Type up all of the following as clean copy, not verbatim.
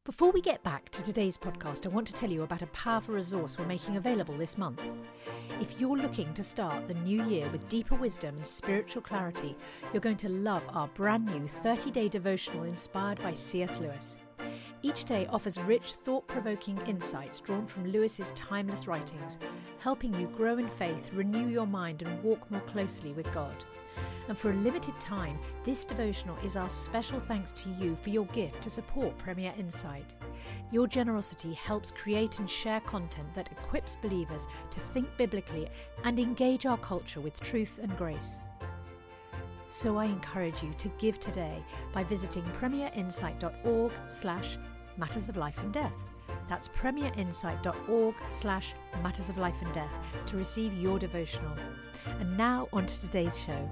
Before we get back to today's podcast, I want to tell you about a powerful resource we're making available this month. If you're looking to start the new year with deeper wisdom and spiritual clarity, you're going to love our brand new 30-day devotional inspired by C.S. Lewis. Each day offers rich, thought-provoking insights drawn from Lewis's timeless writings, helping you grow in faith, renew your mind, and walk more closely with God. And for a limited time, this devotional is our special thanks to you for your gift to support Premier Insight. Your generosity helps create and share content that equips believers to think biblically and engage our culture with truth and grace. So I encourage you to give today by visiting premierinsight.org/matters of life and death. That's premierinsight.org/matters of life and death to receive your devotional. And now on to today's show.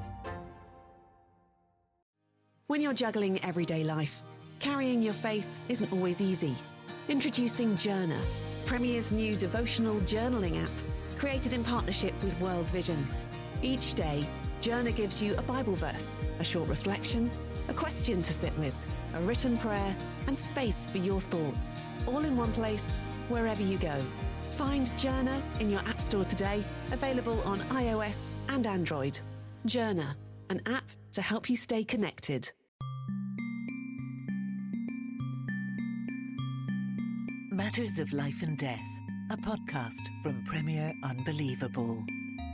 When you're juggling everyday life, carrying your faith isn't always easy. Introducing Journer, Premier's new devotional journaling app, created in partnership with World Vision. Each day, Journer gives you a Bible verse, a short reflection, a question to sit with, a written prayer, and space for your thoughts, all in one place, wherever you go. Find Journer in your App Store today, available on iOS and Android. Journer, an app to help you stay connected. Matters of Life and Death, a podcast from Premier Unbelievable.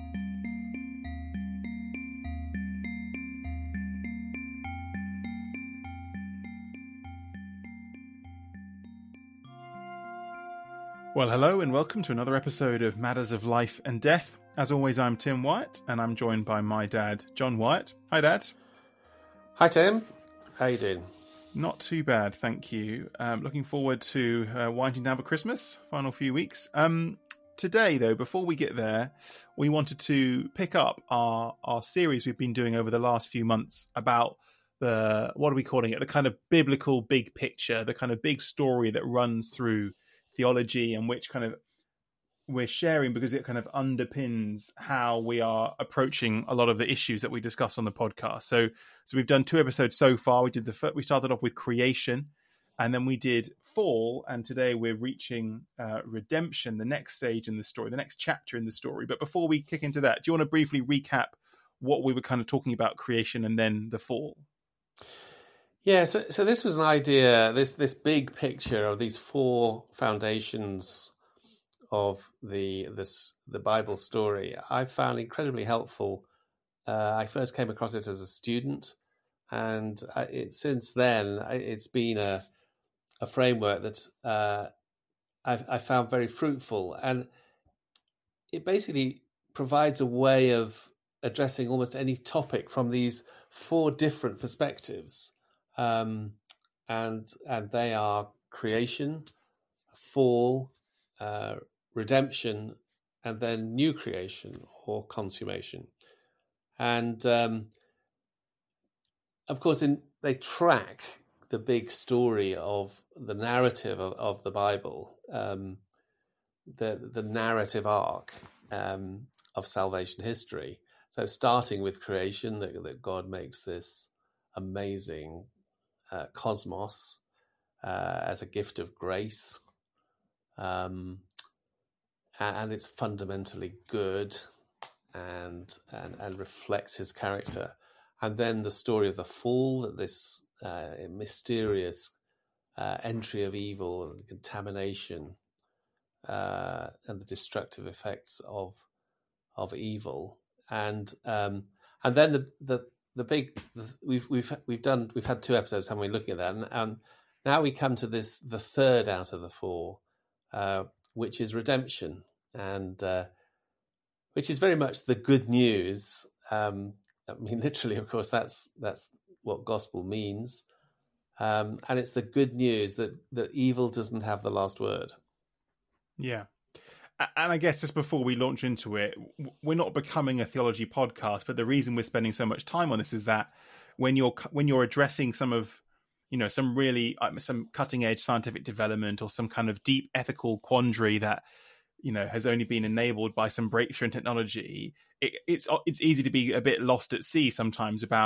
Well, hello and welcome to another episode of Matters of Life and Death. As always, I'm Tim Wyatt and I'm joined by my dad, John Wyatt. Hi, Dad. Hi, Tim. How you doing? Not too bad, thank you. Looking forward to winding down for Christmas, final few weeks. Today, though, before we get there, we wanted to pick up our series we've been doing over the last few months about the, what are we calling it, the kind of biblical big picture, the kind of big story that runs through theology and which kind of we're sharing because it kind of underpins how we are approaching a lot of the issues that we discuss on the podcast. So we've done 2 episodes so far. We started off with creation, and then we did fall, and today we're reaching redemption, the next stage in the story, the next chapter in the story. But before we kick into that, do you want to briefly recap what we were kind of talking about creation and then the fall? Yeah, so this was an idea, this big picture of these 4 foundations of the Bible story. I found incredibly helpful. I first came across it as a student, and since then it's been a framework that I found very fruitful, and it basically provides a way of addressing almost any topic from these 4 different perspectives. And they are creation, fall, redemption, and then new creation or consummation. And of course, they track the big story of the narrative of the Bible, the narrative arc of salvation history. So starting with creation, that God makes this amazing cosmos as a gift of grace, and it's fundamentally good and reflects his character. And then the story of the fall, that this mysterious entry of evil and contamination and the destructive effects of evil, and then we've had 2 episodes, haven't we, looking at that, and now we come to the third out of the 4, which is redemption, and which is very much the good news. I mean, literally, of course, that's what gospel means, and it's the good news that evil doesn't have the last word. Yeah. And I guess just before we launch into it, we're not becoming a theology podcast, but the reason we're spending so much time on this is that when you're addressing some really some cutting edge scientific development or some kind of deep ethical quandary that has only been enabled by some breakthrough in technology, it's easy to be a bit lost at sea sometimes about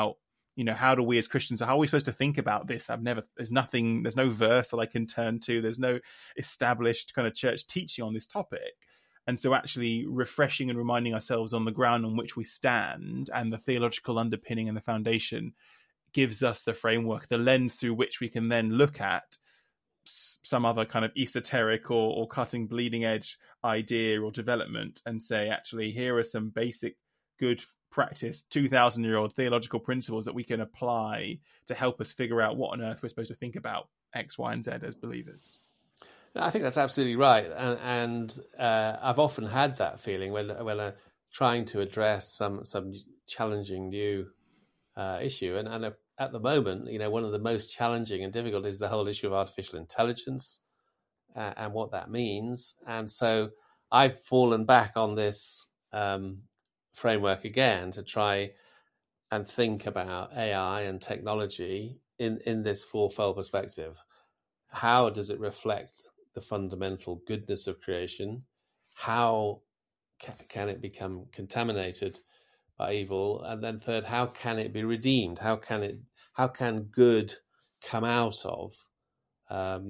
how do we as Christians, how are we supposed to think about this? There's no verse that I can turn to. There's no established kind of church teaching on this topic. And so actually refreshing and reminding ourselves on the ground on which we stand and the theological underpinning and the foundation gives us the framework, the lens through which we can then look at some other kind of esoteric or cutting bleeding edge idea or development and say, actually, here are some basic good practice 2,000-year-old theological principles that we can apply to help us figure out what on earth we're supposed to think about X, Y, and Z as believers. I think that's absolutely right, and I've often had that feeling when I'm trying to address some challenging new issue, and at the moment, one of the most challenging and difficult is the whole issue of artificial intelligence and what that means, and so I've fallen back on this framework again to try and think about AI and technology in this fourfold perspective. How does it reflect the fundamental goodness of creation? How can it become contaminated by evil? And then third, how can it be redeemed? How can good come out of? How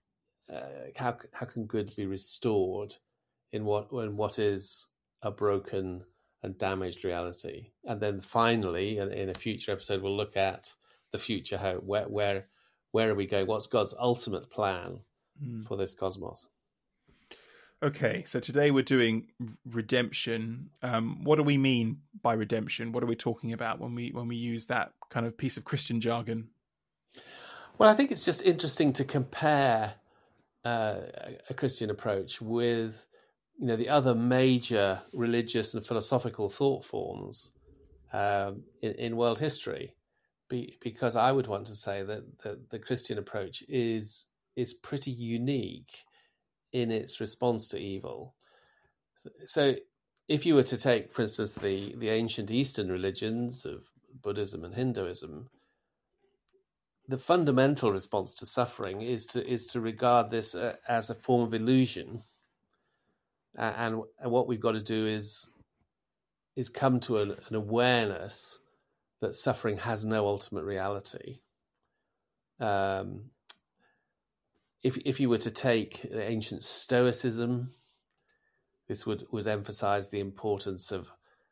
can good be restored in what is a broken and damaged reality? And then finally, in a future episode, we'll look at the future hope. Where are we going? What's God's ultimate plan for this cosmos? Okay, so today we're doing redemption. What do we mean by redemption? What are we talking about when we use that kind of piece of Christian jargon? Well, I think it's just interesting to compare a Christian approach with the other major religious and philosophical thought forms in world history, because I would want to say that the Christian approach is pretty unique in its response to evil. So if you were to take, for instance, the ancient Eastern religions of Buddhism and Hinduism, the fundamental response to suffering is to regard this as a form of illusion. And what we've got to do is come to an awareness that suffering has no ultimate reality. If you were to take ancient Stoicism, this would emphasize the importance of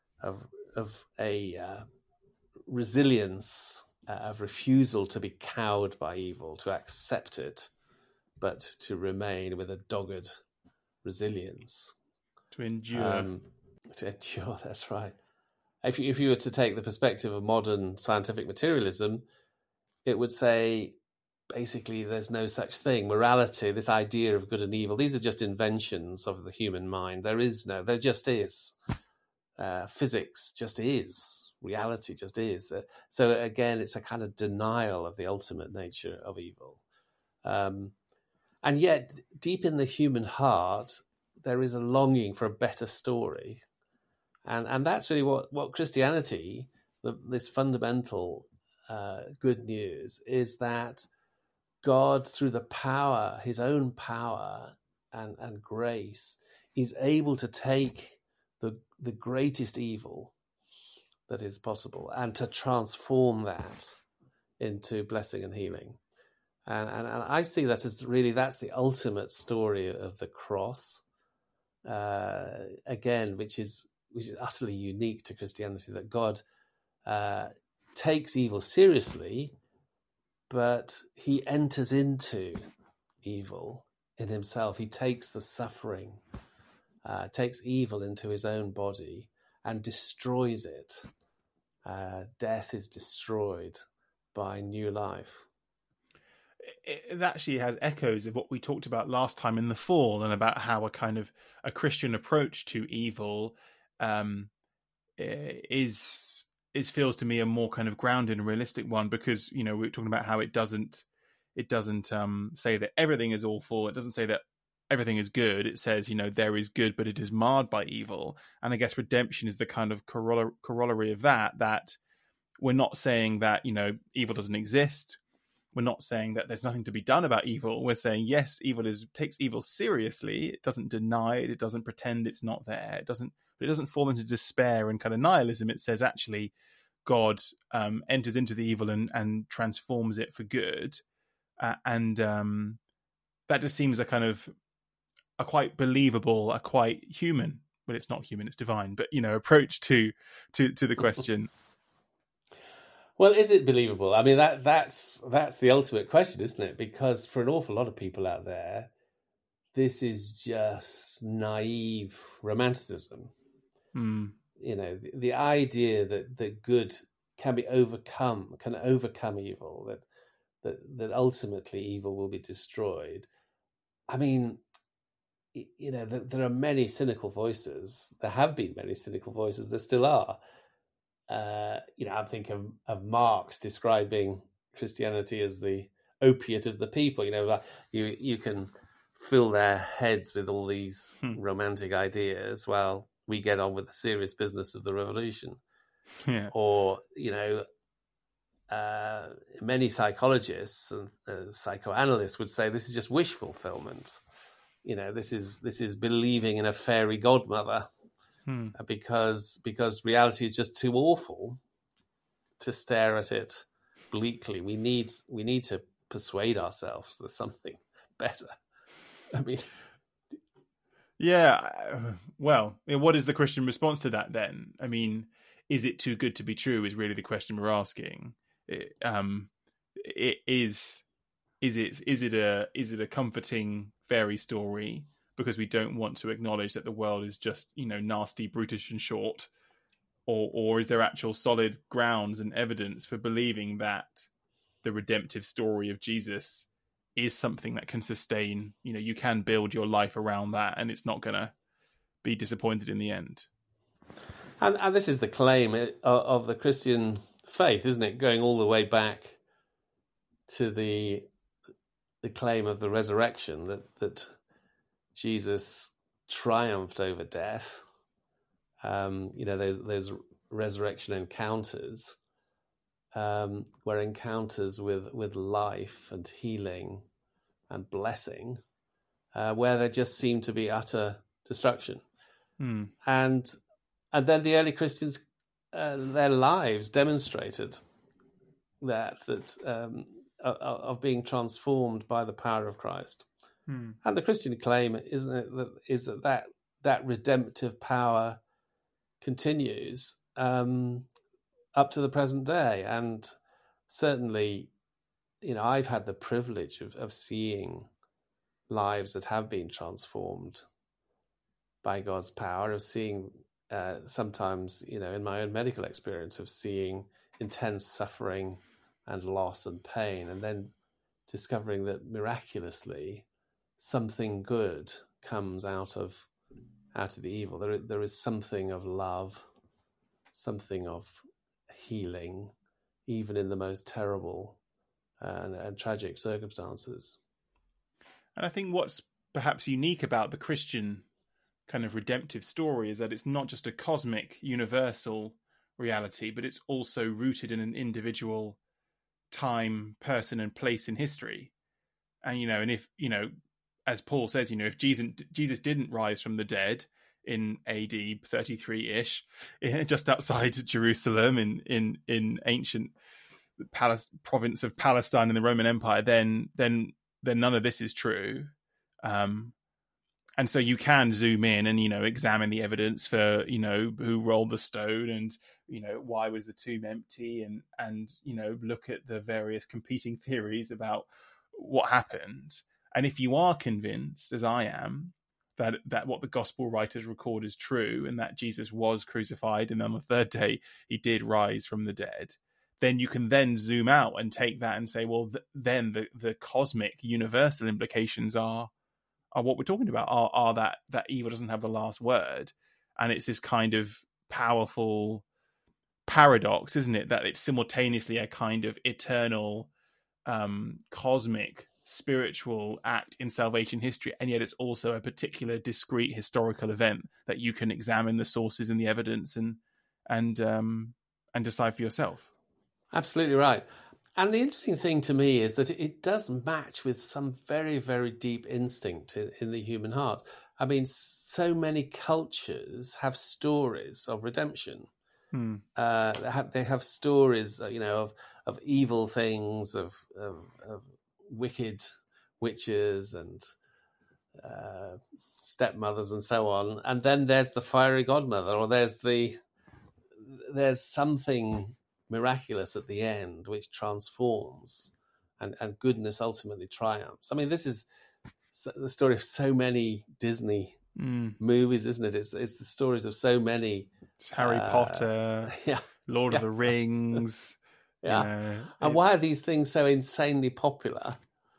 a resilience, of refusal to be cowed by evil, to accept it, but to remain with a dogged resilience. To endure. That's right. If you were to take the perspective of modern scientific materialism, it would say, basically, there's no such thing. Morality, this idea of good and evil, these are just inventions of the human mind. There just is. Physics just is. Reality just is. So again, it's a kind of denial of the ultimate nature of evil. And yet, deep in the human heart, there is a longing for a better story. And that's really what Christianity, this fundamental good news, is that God, through the power, his own power and grace, is able to take the greatest evil that is possible and to transform that into blessing and healing. And I see that as really, that's the ultimate story of the cross, again, which is utterly unique to Christianity, that God takes evil seriously, but he enters into evil in himself. He takes the suffering, takes evil into his own body and destroys it. Death is destroyed by new life. It actually has echoes of what we talked about last time in the fall, and about how a Christian approach to evil feels to me a more kind of grounded and realistic one, because we're talking about how it doesn't say that everything is awful. It doesn't say that everything is good. It says there is good, but it is marred by evil. And I guess redemption is the kind of corollary of that we're not saying that evil doesn't exist. We're not saying that there's nothing to be done about evil. We're saying, yes, evil takes evil seriously. It doesn't deny it. It doesn't pretend it's not there. It doesn't fall into despair and kind of nihilism. It says, actually, God enters into the evil and transforms it for good, and that just seems a kind of a quite believable, a quite human. Well, it's not human; it's divine. But approach to the question. Well, is it believable? I mean, that's the ultimate question, isn't it? Because for an awful lot of people out there, this is just naive romanticism. The idea that good can overcome evil, that ultimately evil will be destroyed. I mean, there are many cynical voices. There have been many cynical voices. There still are. I'm thinking of Marx describing Christianity as the opiate of the people. You can fill their heads with all these romantic ideas while we get on with the serious business of the revolution. Yeah. Or, many psychologists and psychoanalysts would say this is just wish fulfillment. This is believing in a fairy godmother, because reality is just too awful to stare at it bleakly. We need to persuade ourselves there's something better. I mean, yeah. Well, what is the Christian response to that then? I mean, is it too good to be true? Is really the question we're asking. Is it a comforting fairy story because we don't want to acknowledge that the world is just nasty, brutish, and short, or is there actual solid grounds and evidence for believing that the redemptive story of Jesus is something that can sustain? You can build your life around that, and it's not going to be disappointed in the end. And this is the claim of the Christian faith, isn't it? Going all the way back to the claim of the resurrection, that Jesus triumphed over death. Those resurrection encounters were encounters with life and healing and blessing, where there just seemed to be utter destruction. And then the early Christians, their lives demonstrated that of being transformed by the power of Christ. And the Christian claim, isn't it, is that redemptive power continues up to the present day. And certainly, I've had the privilege of seeing lives that have been transformed by God's power, of seeing sometimes, in my own medical experience, of seeing intense suffering and loss and pain, and then discovering that miraculously something good comes out of the evil. There is something of love, something of healing, even in the most terrible and tragic circumstances. And I think what's perhaps unique about the Christian kind of redemptive story is that it's not just a cosmic, universal reality, but it's also rooted in an individual time, person, and place in history. And and if as Paul says, if Jesus didn't rise from the dead in AD 33-ish, just outside Jerusalem in ancient province of Palestine in the Roman Empire, then none of this is true. And so you can zoom in and examine the evidence for who rolled the stone, and why was the tomb empty, and look at the various competing theories about what happened. And if you are convinced, as I am, that what the gospel writers record is true, and that Jesus was crucified and on the third day he did rise from the dead, then you can then zoom out and take that and say, well, then the cosmic universal implications are what we're talking about, are that evil doesn't have the last word. And it's this kind of powerful paradox, isn't it, that it's simultaneously a kind of eternal cosmic spiritual act in salvation history, and yet it's also a particular discrete historical event that you can examine the sources and the evidence and decide for yourself. Absolutely right. And the interesting thing to me is that it does match with some very, very deep instinct in the human heart. I mean, so many cultures have stories of redemption. They have stories, of evil things, of wicked witches and stepmothers and so on. And then there's the fiery godmother, or there's something miraculous at the end which transforms, and goodness ultimately triumphs. I mean, this is the story of so many Disney movies, isn't it? It's the stories of so many. It's Harry Potter, Lord of the Rings. And why are these things so insanely popular?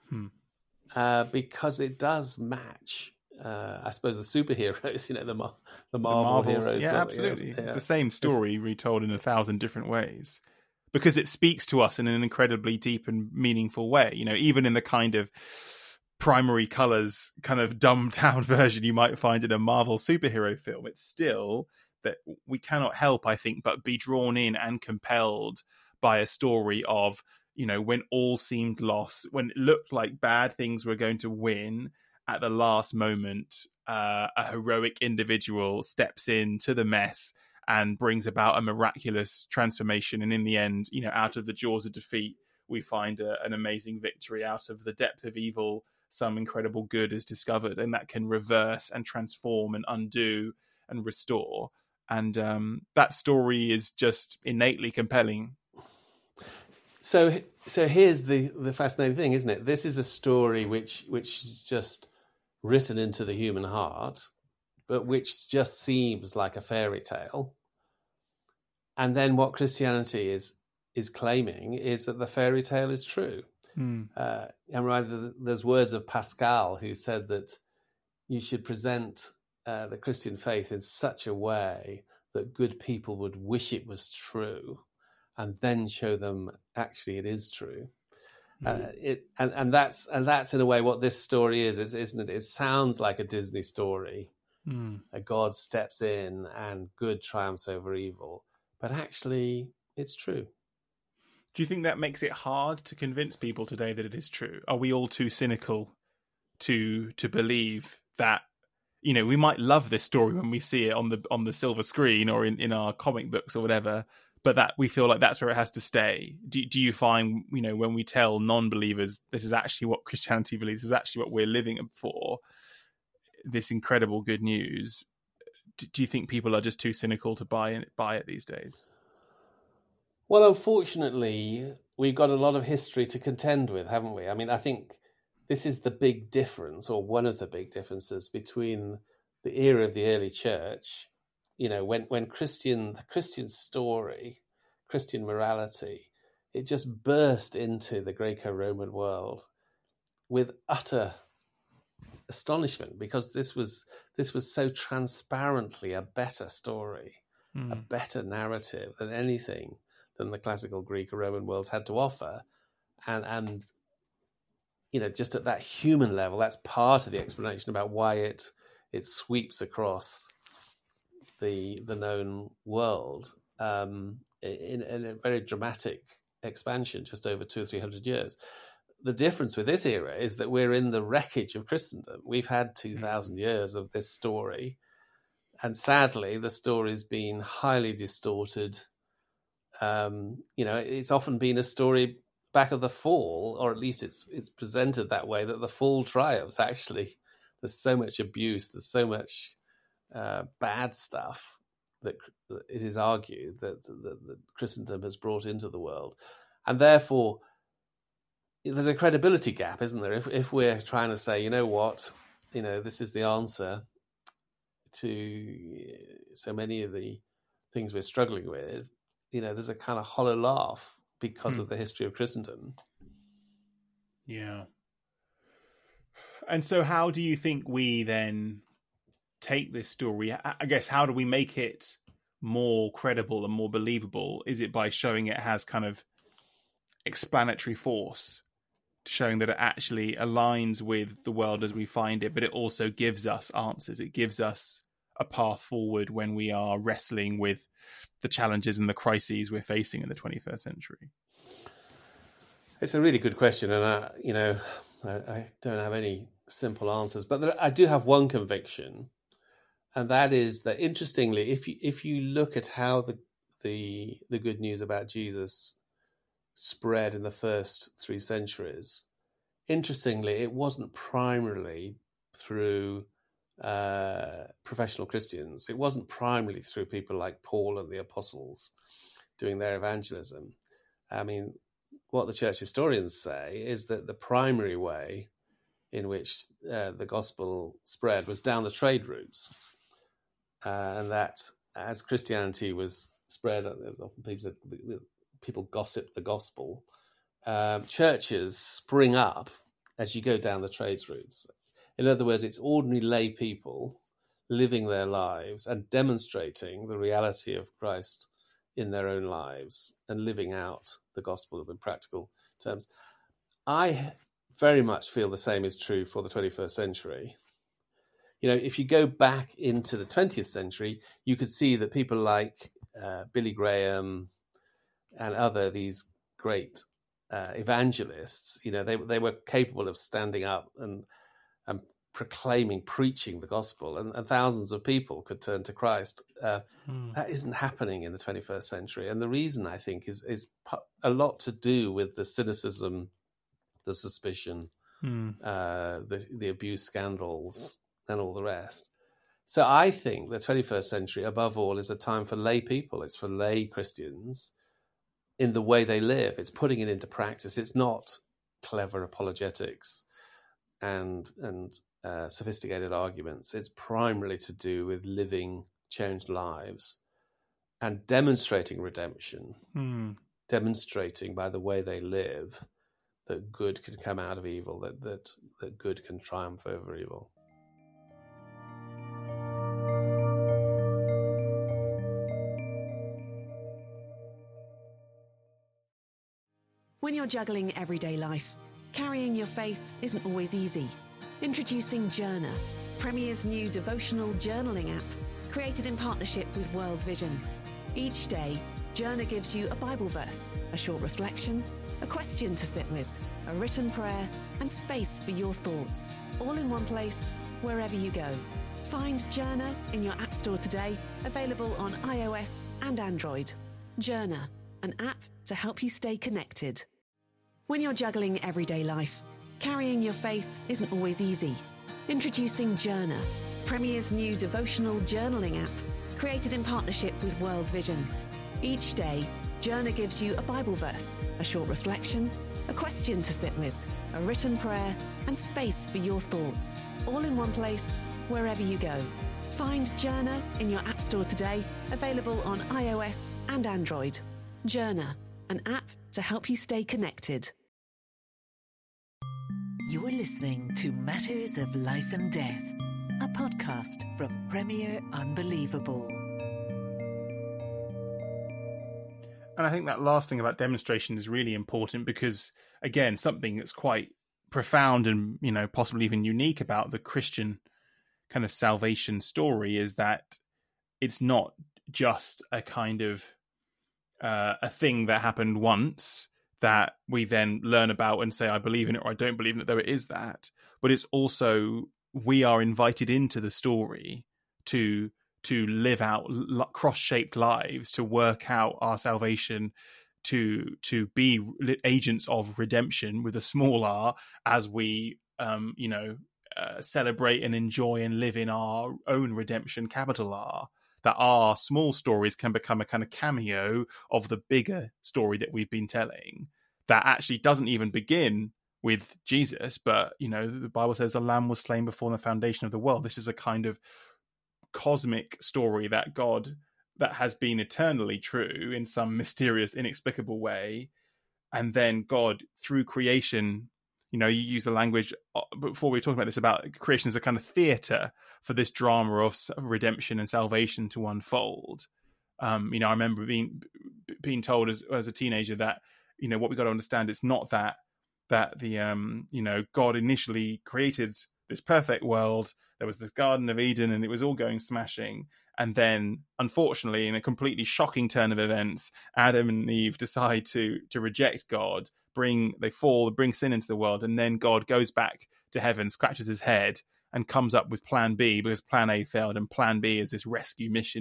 Because it does match, I suppose, the superheroes, the Marvel heroes. Yeah, absolutely. It's the same story retold in 1,000 different ways, because it speaks to us in an incredibly deep and meaningful way. Even in the kind of primary colours, kind of dumbed down version you might find in a Marvel superhero film, it's still that we cannot help, I think, but be drawn in and compelled by a story of, when all seemed lost, when it looked like bad things were going to win, at the last moment, a heroic individual steps into the mess and brings about a miraculous transformation. And in the end, out of the jaws of defeat, we find an amazing victory. Out of the depth of evil, some incredible good is discovered, and that can reverse and transform and undo and restore. And that story is just innately compelling. So here's the fascinating thing, isn't it? This is a story which is just written into the human heart, but which just seems like a fairy tale. And then what Christianity is claiming is that the fairy tale is true. I remember there's words of Pascal, who said that you should present the Christian faith in such a way that good people would wish it was true, and then show them actually it is true. And that's in a way what this story is, isn't it? It sounds like a Disney story. A God steps in and good triumphs over evil, but actually it's true. Do you think that makes it hard to convince people today that it is true? Are we all too cynical to believe that? We might love this story when we see it on the silver screen or in our comic books or whatever, but that we feel like that's where it has to stay. Do you find, when we tell non-believers this is actually what Christianity believes, this is actually what we're living for, this incredible good news, do you think people are just too cynical to buy it these days? Well, unfortunately, we've got a lot of history to contend with, haven't we? I mean, I think this is the big difference, or one of the big differences between the era of the early church, when the Christian story, Christian morality, it just burst into the Greco-Roman world with utter astonishment, because this was so transparently a better story, a better narrative than anything than the classical Greek or Roman world had to offer. And just at that human level, that's part of the explanation about why it sweeps across the known world in a very dramatic expansion, just over 200 or 300 years. The difference with this era is that we're in the wreckage of Christendom. We've had 2,000 years of this story, and sadly, the story's been highly distorted. It's often been a story back of the fall, or at least it's presented that way, that the fall triumphs. Actually, there's so much abuse, there's so much bad stuff that it is argued that Christendom has brought into the world, and therefore there's a credibility gap, isn't there? If we're trying to say, this is the answer to so many of the things we're struggling with, there's a kind of hollow laugh because of the history of Christendom. Yeah. And so how do you think we then take this story? I guess, how do we make it more credible and more believable? Is it by showing it has kind of explanatory force, showing that it actually aligns with the world as we find it, but it also gives us answers? It gives us a path forward when we are wrestling with the challenges and the crises we're facing in the 21st century? It's a really good question, and I don't have any simple answers, but I do have one conviction, and that is that, interestingly, if you look at how the good news about Jesus spread in the first 3 centuries, interestingly, it wasn't primarily through professional Christians. It wasn't primarily through people like Paul and the apostles doing their evangelism. I mean, what the church historians say is that the primary way in which the gospel spread was down the trade routes, and that as Christianity was spread, as often people gossip the gospel, churches spring up as you go down the trades routes. In other words, it's ordinary lay people living their lives and demonstrating the reality of Christ in their own lives and living out the gospel in practical terms. I very much feel the same is true for the 21st century. You know, if you go back into the 20th century, you could see that people like Billy Graham and these great evangelists, you know, they were capable of standing up and proclaiming, preaching the gospel, and thousands of people could turn to Christ. That isn't happening in the 21st century. And the reason, I think, is a lot to do with the cynicism, the suspicion, the abuse scandals, and all the rest. So I think the 21st century, above all, is a time for lay people. It's for lay Christians in the way they live. It's putting it into practice. It's not clever apologetics and sophisticated arguments. It's primarily to do with living changed lives and demonstrating redemption, demonstrating by the way they live that good can come out of evil, that good can triumph over evil. When you're juggling everyday life, carrying your faith isn't always easy. Introducing Journer, Premier's new devotional journaling app, created in partnership with World Vision. Each day, Journer gives you a Bible verse, a short reflection, a question to sit with, a written prayer, and space for your thoughts, all in one place, wherever you go. Find Journer in your App Store today, available on iOS and Android. Journer, an app to help you stay connected. When you're juggling everyday life, carrying your faith isn't always easy. Introducing Journer, Premier's new devotional journaling app, created in partnership with World Vision. Each day, Journer gives you a Bible verse, a short reflection, a question to sit with, a written prayer, and space for your thoughts, all in one place, wherever you go. Find Journer in your App Store today, available on iOS and Android. Journer, an app to help you stay connected. You're listening to Matters of Life and Death, a podcast from Premier Unbelievable. And I think that last thing about demonstration is really important because, again, something that's quite profound and, you know, possibly even unique about the Christian kind of salvation story is that it's not just a kind of a thing that happened once that we then learn about and say, I believe in it or I don't believe in it, though it is that. But it's also, we are invited into the story to live out cross-shaped lives, to work out our salvation, to be agents of redemption with a small r, as we, celebrate and enjoy and live in our own redemption, capital R. That our small stories can become a kind of cameo of the bigger story that we've been telling, that actually doesn't even begin with Jesus, but, you know, the Bible says the Lamb was slain before the foundation of the world. This is a kind of cosmic story that God, that has been eternally true in some mysterious, inexplicable way. And then God, through creation, you know, you use the language before we were talking about this about creation as a kind of theatre for this drama of redemption and salvation to unfold. I remember being told as a teenager that, you know, what we got to understand, it's not that the God initially created this perfect world. There was this Garden of Eden and it was all going smashing. And then, unfortunately, in a completely shocking turn of events, Adam and Eve decide to reject God, bring sin into the world, and then God goes back to heaven, scratches his head, and comes up with plan B because plan A failed, and plan B is this rescue mission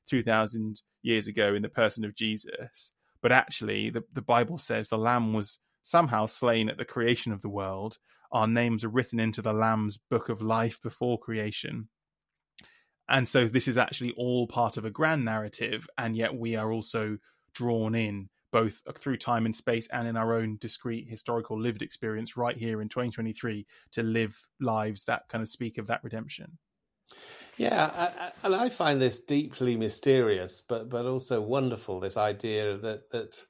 2,000 years ago in the person of Jesus. But actually, the Bible says the Lamb was somehow slain at the creation of the world. Our names are written into the Lamb's book of life before creation. And so this is actually all part of a grand narrative, and yet we are also drawn in both through time and space and in our own discrete historical lived experience right here in 2023 to live lives that kind of speak of that redemption. Yeah, and I find this deeply mysterious, but also wonderful. This idea that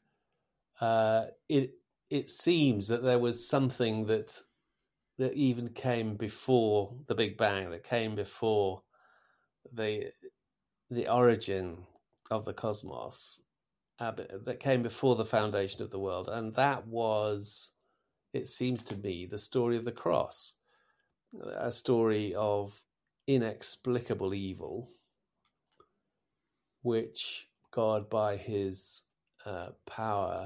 it seems that there was something that even came before the Big Bang, that came before the origin of the cosmos, that came before the foundation of the world, and that was, it seems to me, the story of the cross, a story of inexplicable evil, which God, by his power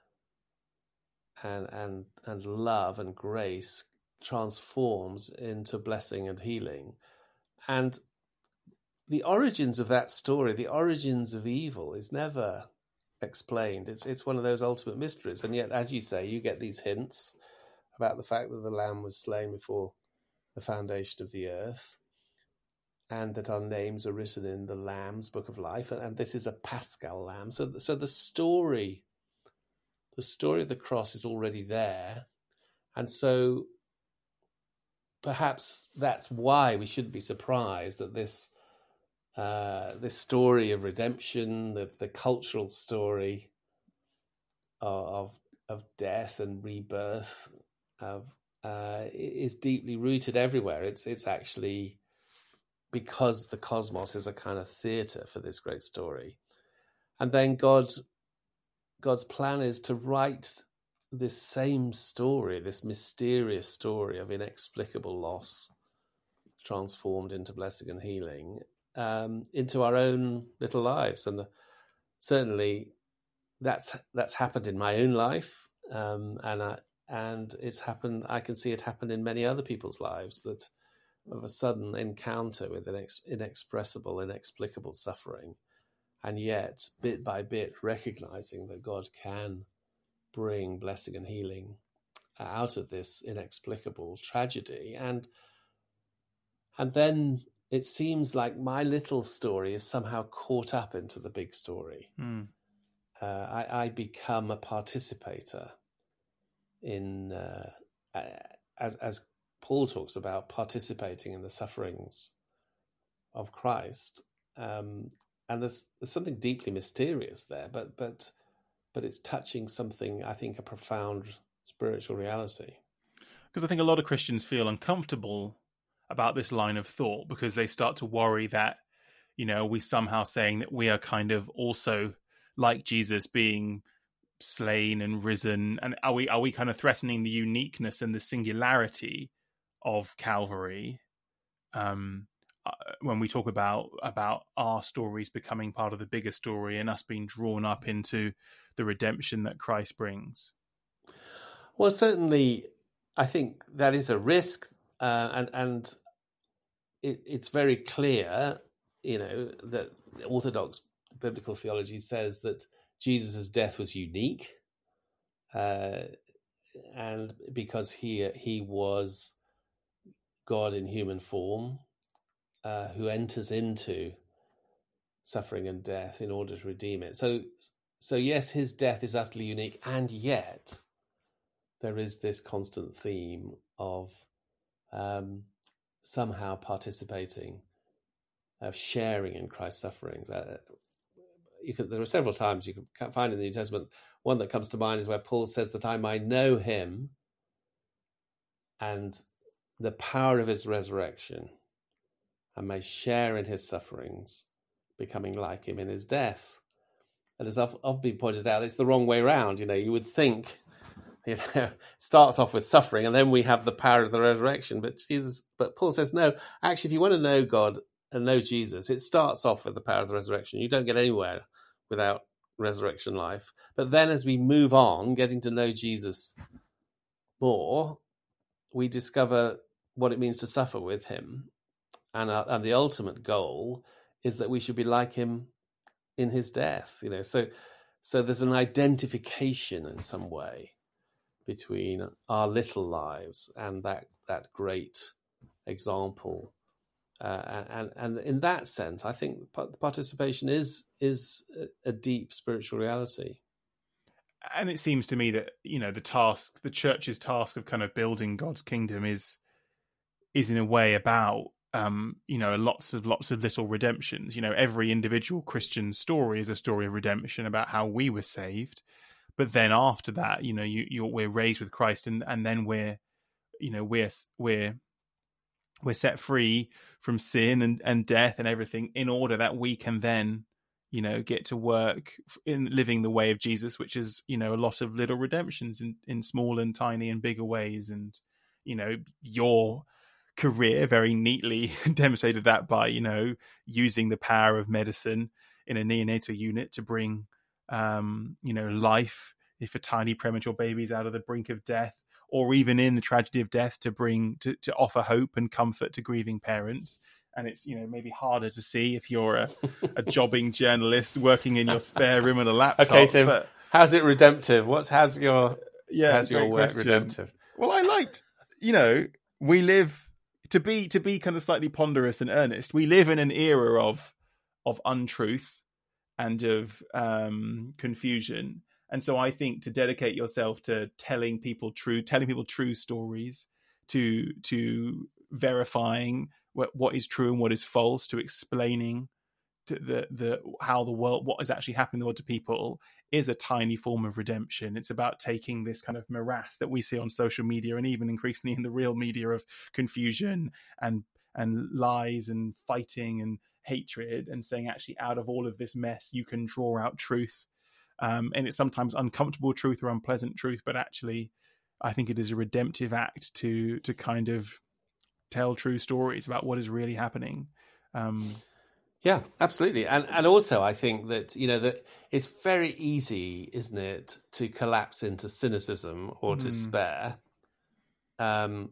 and love and grace, transforms into blessing and healing. And the origins of that story, the origins of evil, is never explained. It's one of those ultimate mysteries. And yet, as you say, you get these hints about the fact that the Lamb was slain before the foundation of the earth, and that our names are written in the Lamb's book of life, and this is a Paschal Lamb. So the story of the cross is already there, and so perhaps that's why we shouldn't be surprised that this story of redemption, the cultural story of death and rebirth, is deeply rooted everywhere. It's actually because the cosmos is a kind of theatre for this great story. And then God's plan is to write this same story, this mysterious story of inexplicable loss transformed into blessing and healing, into our own little lives. And certainly that's happened in my own life, and it's happened. I can see it happen in many other people's lives, that of a sudden encounter with an inexpressible, inexplicable suffering, and yet bit by bit recognizing that God can bring blessing and healing out of this inexplicable tragedy. And then it seems like my little story is somehow caught up into the big story. I become a participator in, as Paul talks about, participating in the sufferings of Christ. And there's something deeply mysterious there, but it's touching something, I think, a profound spiritual reality. Because I think a lot of Christians feel uncomfortable about this line of thought, because they start to worry that, we somehow saying that we are kind of also like Jesus being slain and risen, and are we kind of threatening the uniqueness and the singularity of Calvary when we talk about our stories becoming part of the bigger story and us being drawn up into the redemption that Christ brings? Well, certainly, I think that is a risk, and it's very clear, that Orthodox biblical theology says that Jesus' death was unique, and because he was God in human form, who enters into suffering and death in order to redeem it. So yes, his death is utterly unique, and yet there is this constant theme of somehow participating, sharing in Christ's sufferings. There are several times you can find in the New Testament. One that comes to mind is where Paul says that I might know him and the power of his resurrection, and may share in his sufferings, becoming like him in his death. And as I've been pointed out, it's the wrong way around. You would think, it starts off with suffering, and then we have the power of the resurrection. But Paul says, no, actually, if you want to know God and know Jesus, it starts off with the power of the resurrection. You don't get anywhere without resurrection life. But then as we move on, getting to know Jesus more, we discover what it means to suffer with him. And the ultimate goal is that we should be like him in his death. So there's an identification in some way between our little lives and that great example. And in that sense, I think participation is a deep spiritual reality. And it seems to me that, the church's task of kind of building God's kingdom is in a way about, lots of little redemptions. Every individual Christian story is a story of redemption about how we were saved. But then after that, we're raised with Christ, and then we're set free from sin and death and everything, in order that we can then, get to work in living the way of Jesus, which is, a lot of little redemptions in small and tiny and bigger ways. And, your career very neatly demonstrated that by, using the power of medicine in a neonatal unit to bring, life for tiny premature babies out of the brink of death, or even in the tragedy of death to bring to offer hope and comfort to grieving parents. And it's, maybe harder to see if you're a jobbing journalist working in your spare room on a laptop. Okay, so how's it redemptive? How's your work question. redemptive? Well, I liked, we live to be kind of slightly ponderous and earnest. We live in an era of untruth and of confusion. And so I think to dedicate yourself to telling people true stories, to verifying what is true and what is false, to explaining to how the world, what is actually happening in the world to people, is a tiny form of redemption. It's about taking this kind of morass that we see on social media, and even increasingly in the real media, of confusion and lies and fighting and hatred, and saying, actually, out of all of this mess, you can draw out truth. And it's sometimes uncomfortable truth or unpleasant truth, but actually, I think it is a redemptive act to kind of tell true stories about what is really happening. Yeah, absolutely. And also, I think that, that it's very easy, isn't it, to collapse into cynicism or despair. That's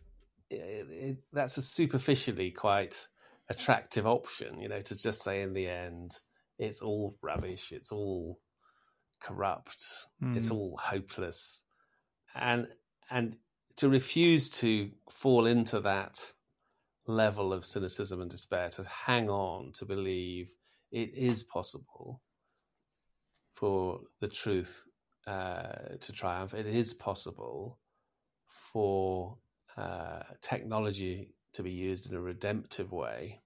a superficially quite attractive option, to just say in the end, it's all rubbish, it's all corrupt, it's all hopeless. And to refuse to fall into that level of cynicism and despair, to hang on, to believe it is possible for the truth to triumph. It is possible for technology to be used in a redemptive way,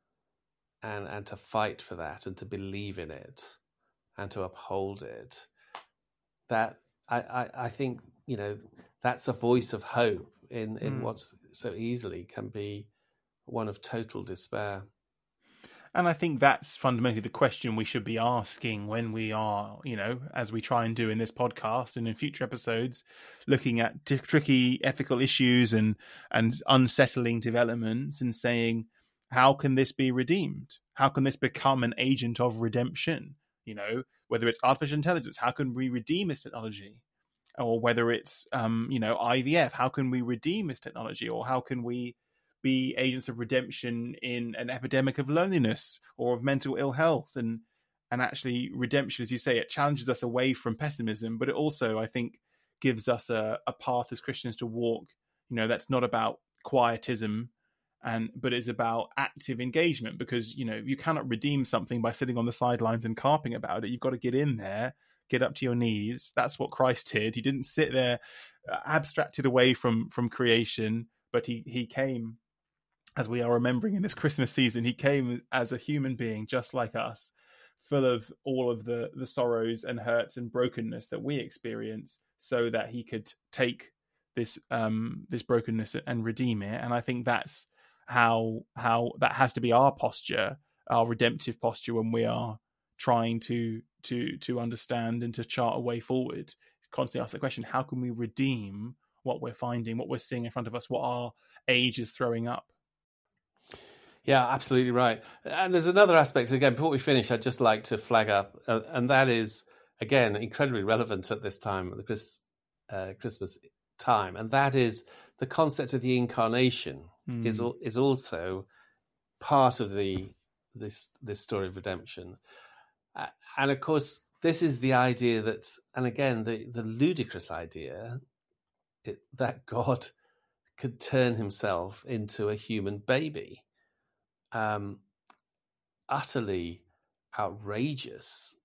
and to fight for that, and to believe in it, and to uphold it. That I think, that's a voice of hope in what's so easily can be one of total despair. And I think that's fundamentally the question we should be asking when we are, as we try and do in this podcast and in future episodes, looking at tricky ethical issues and unsettling developments, and saying, how can this be redeemed? How can this become an agent of redemption? Whether it's artificial intelligence, how can we redeem this technology? Or whether it's, IVF, how can we redeem this technology? Or how can we be agents of redemption in an epidemic of loneliness or of mental ill health? And actually, redemption, as you say, it challenges us away from pessimism, but it also, I think, gives us a path as Christians to walk. That's not about quietism, but it's about active engagement, because you cannot redeem something by sitting on the sidelines and carping about it. You've got to get in there, get up to your knees. That's what Christ did. He didn't sit there abstracted away from creation, but he came, as we are remembering in this Christmas season, he came as a human being just like us, full of all of the sorrows and hurts and brokenness that we experience, so that he could take this brokenness and redeem it. And I think that's how that has to be our posture, our redemptive posture, when we are trying to understand and to chart a way forward. Constantly ask the question, how can we redeem what we're finding, what we're seeing in front of us, what our age is throwing up? Yeah, absolutely right. And there's another aspect, again, before we finish, I'd just like to flag up, and that is, again, incredibly relevant at this time, at the Christmas time, and that is the concept of the incarnation is also part of this story of redemption. And of course, this is the idea that, and again, the ludicrous idea that God could turn himself into a human baby. Utterly outrageous.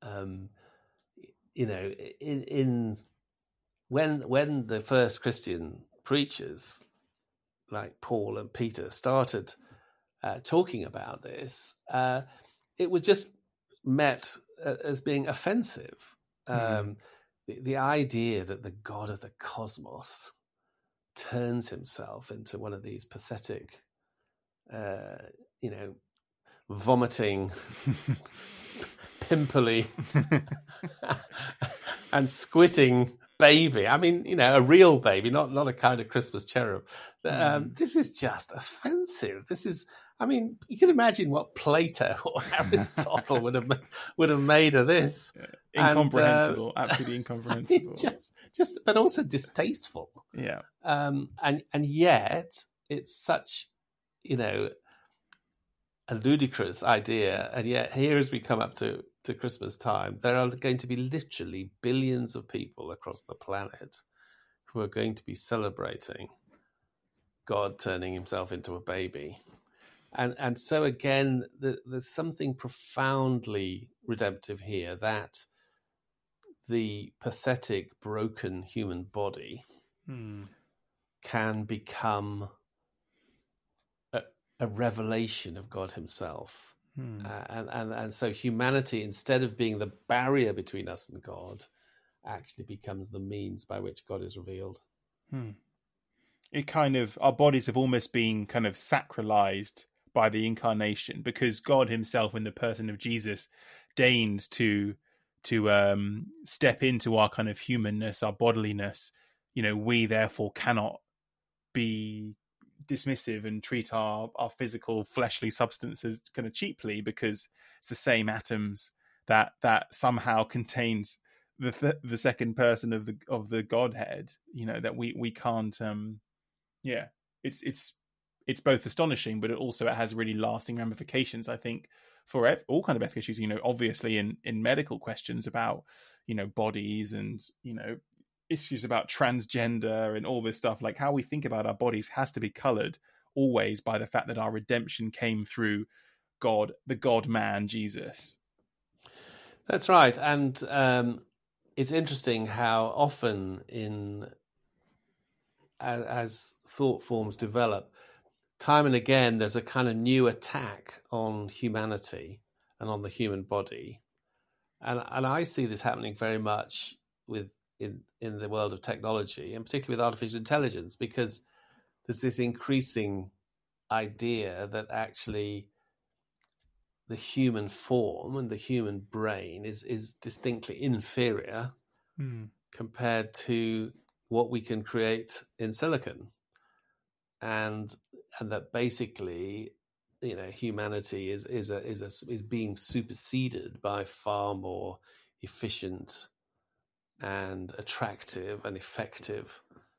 When the first Christian preachers like Paul and Peter started talking about this, it was just met as being offensive. The idea that the God of the cosmos turns himself into one of these pathetic, vomiting, pimply, and squitting baby. I mean, a real baby, not a kind of Christmas cherub. This is just offensive. This is, I mean, you can imagine what Plato or Aristotle would have made of this. Incomprehensible, absolutely incomprehensible. Just, but also distasteful. Yeah. And yet it's such, a ludicrous idea. And yet here, as we come up to Christmas time, there are going to be literally billions of people across the planet who are going to be celebrating God turning himself into a baby. And so again, there's something profoundly redemptive here, that the pathetic, broken human body can become a revelation of God himself. And so humanity, instead of being the barrier between us and God, actually becomes the means by which God is revealed. It kind of, our bodies have almost been kind of sacralized by the incarnation, because God himself, in the person of Jesus, deigned to step into our kind of humanness, our bodiliness. We therefore cannot be dismissive and treat our physical fleshly substances kind of cheaply, because it's the same atoms that somehow contains the second person of the Godhead. That we can't. It's both astonishing, but it has really lasting ramifications, I think, for all kind of ethical issues. Obviously in medical questions about bodies and issues about transgender and all this stuff, like how we think about our bodies has to be colored always by the fact that our redemption came through God, the God-man, Jesus. That's right. And it's interesting how often as thought forms develop, time and again, there's a kind of new attack on humanity and on the human body. And I see this happening very much in the world of technology, and particularly with artificial intelligence, because there's this increasing idea that actually the human form and the human brain is distinctly inferior compared to what we can create in silicon, and that basically, humanity is being superseded by far more efficient and attractive and effective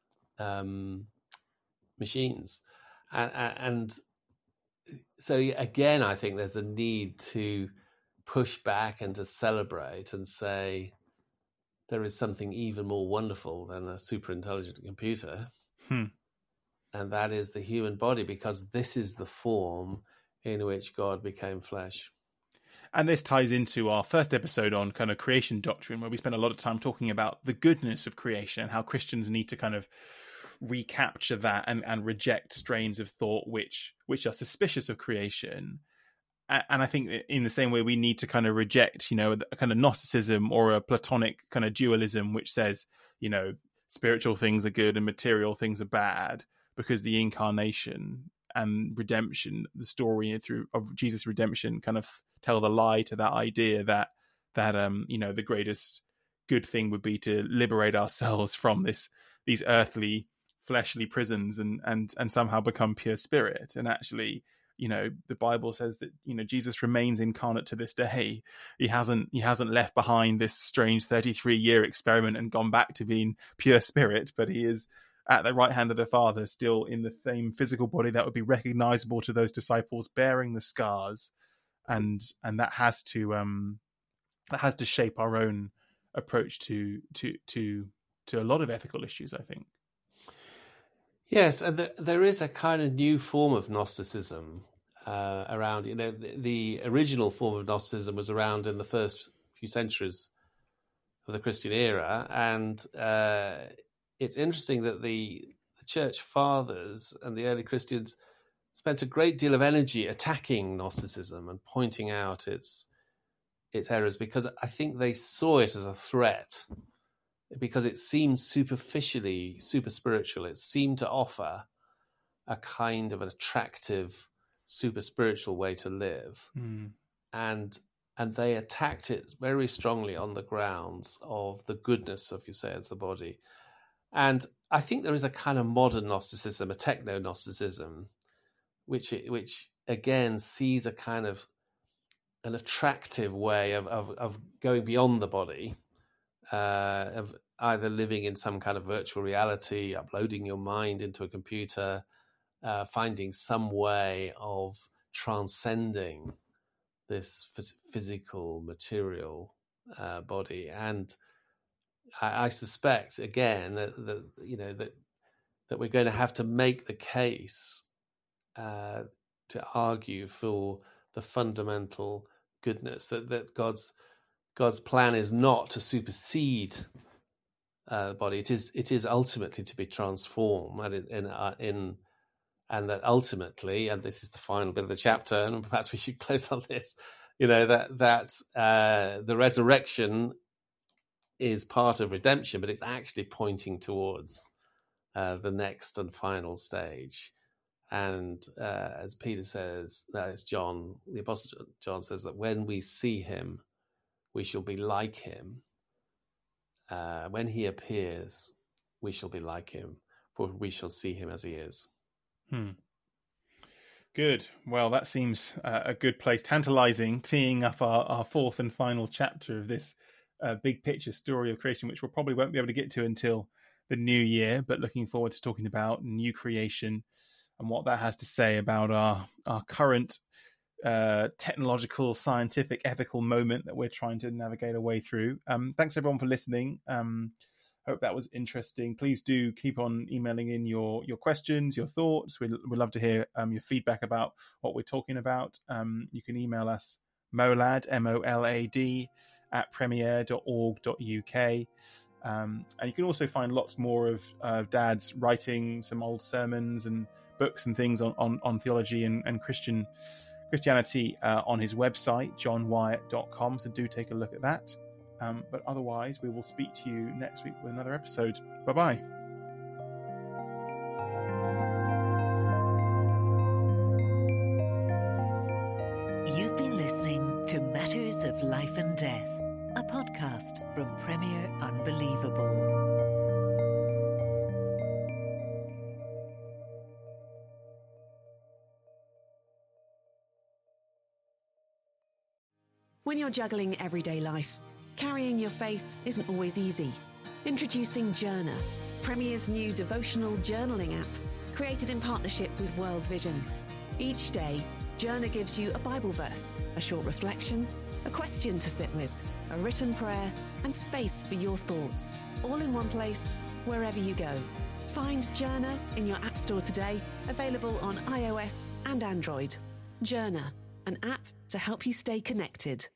machines. And so again, I think there's a need to push back and to celebrate and say there is something even more wonderful than a super intelligent computer. And that is the human body, because this is the form in which God became flesh. And this ties into our first episode on kind of creation doctrine, where we spent a lot of time talking about the goodness of creation and how Christians need to kind of recapture that and reject strains of thought which are suspicious of creation. And I think in the same way, we need to kind of reject, a kind of Gnosticism or a Platonic kind of dualism, which says, spiritual things are good and material things are bad, because the incarnation and redemption, the story of Jesus' redemption, kind of tell the lie to that idea that the greatest good thing would be to liberate ourselves from these earthly fleshly prisons and somehow become pure spirit. And actually, the Bible says that Jesus remains incarnate to this day. He hasn't left behind this strange 33-year experiment and gone back to being pure spirit, but he is at the right hand of the Father, still in the same physical body that would be recognizable to those disciples, bearing the scars. And that has to that has to shape our own approach to a lot of ethical issues, I think. Yes, and there is a kind of new form of Gnosticism around. The original form of Gnosticism was around in the first few centuries of the Christian era, and it's interesting that the Church Fathers and the early Christians spent a great deal of energy attacking Gnosticism and pointing out its errors, because I think they saw it as a threat, because it seemed superficially super spiritual. It seemed to offer a kind of an attractive super spiritual way to live. And they attacked it very strongly on the grounds of the goodness of, you say, of the body. And I think there is a kind of modern Gnosticism, a techno-Gnosticism, which again sees a kind of an attractive way of going beyond the body, of either living in some kind of virtual reality, uploading your mind into a computer, finding some way of transcending this physical, material body. And I suspect, again, that we're going to have to make the case to argue for the fundamental goodness, that God's plan is not to supersede the body. It is ultimately to be transformed, and that ultimately, and this is the final bit of the chapter, and perhaps we should close on this, that the resurrection is part of redemption, but it's actually pointing towards the next and final stage. And as Peter says, it's John, the Apostle John says that when we see him, we shall be like him. When he appears, we shall be like him, for we shall see him as he is. Good. Well, that seems a good place, tantalizing, teeing up our fourth and final chapter of this big picture story of creation, which we probably won't be able to get to until the new year, but looking forward to talking about new creation and what that has to say about our current technological, scientific, ethical moment that we're trying to navigate our way through. Thanks everyone for listening. Hope that was interesting. Please do keep on emailing in your questions, your thoughts. We'd love to hear your feedback about what we're talking about. You can email us molad, MOLAD, @premier.org.uk. And you can also find lots more of Dad's writing, some old sermons and books and things on theology and Christianity on his website, johnwyatt.com. So do take a look at that. But otherwise, we will speak to you next week with another episode. Bye-bye. You've been listening to Matters of Life and Death, a podcast from Premier Unbelievable. When you're juggling everyday life, carrying your faith isn't always easy. Introducing Journer, Premier's new devotional journaling app, created in partnership with World Vision. Each day, Journer gives you a Bible verse, a short reflection, a question to sit with, a written prayer, and space for your thoughts, all in one place, wherever you go. Find Journer in your App Store today, available on iOS and Android. Journer, an app to help you stay connected.